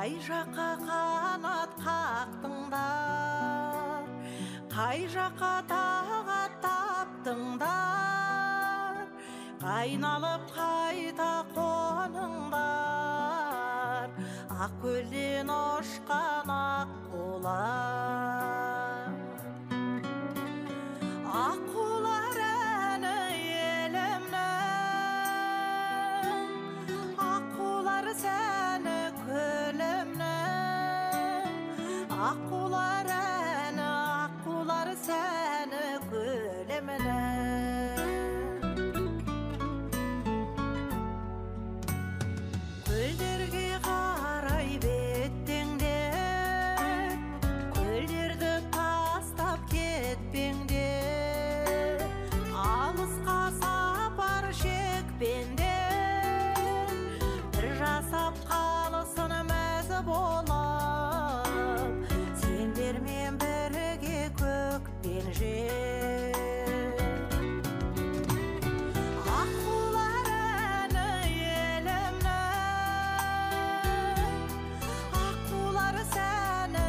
қай жаққа қанат қақтыңдар, қай жаққа тағат таптыңдар, қайналып қайта қоныңдар, ақкөлден ұшқан аққулар. Аққулар әні елімнің, аққулар сәні көлімнің, аққулар әні, аққулар сәні көлімнің. Көлдерге қарай беттеңдер, көлдерді тастап кетпеңдер, алысқа сапар шекпеңдер, бір жасап қалысын мәзі болып, сендермен бірге көк пен жер. Аққулар әні елімнің, аққулар сәні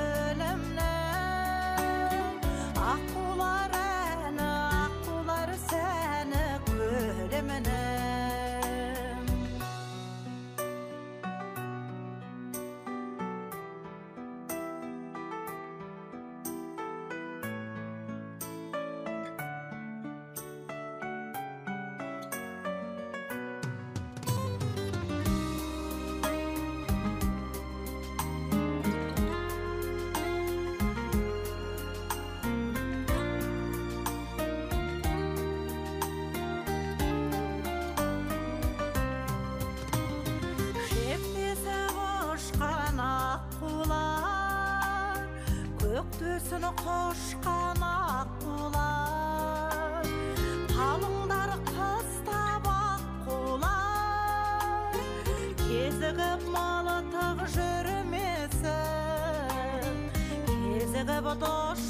көлімнің, аққулар әні, аққулар сәні көлімнің. Аққулар, көк төсін қошқан аққулар, қалыңдар қыстап аққулар, кезігіп мылтық жүрмесін, кезігіп дос